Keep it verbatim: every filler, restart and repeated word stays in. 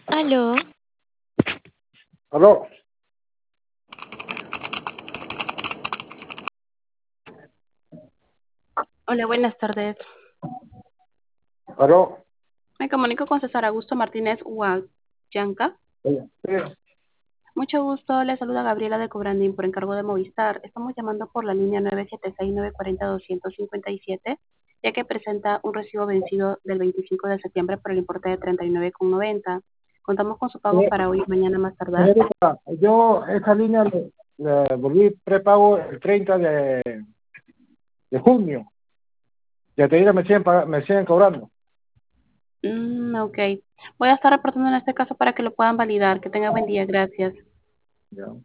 Aló, Aló, Hola, buenas tardes. aló. Me comunico con César Augusto Martínez Huallanca. Sí, sí, Mucho gusto, le saluda Gabriela de Cobrandín por encargo de Movistar. Estamos llamando por la línea nueve siete seis, nueve cuatro cero, dos cinco siete, ya que presenta un recibo vencido del veinticinco de septiembre por el importe de treinta y nueve con noventa. Contamos con su pago para hoy y mañana más tardar. señorita, yo esta línea le, le volví prepago el treinta de, de junio. Ya te digo, me siguen, pag- me siguen cobrando. Mm, ok. Voy a estar reportando en este caso para que lo puedan validar. Que tenga buen día. Gracias. Ya.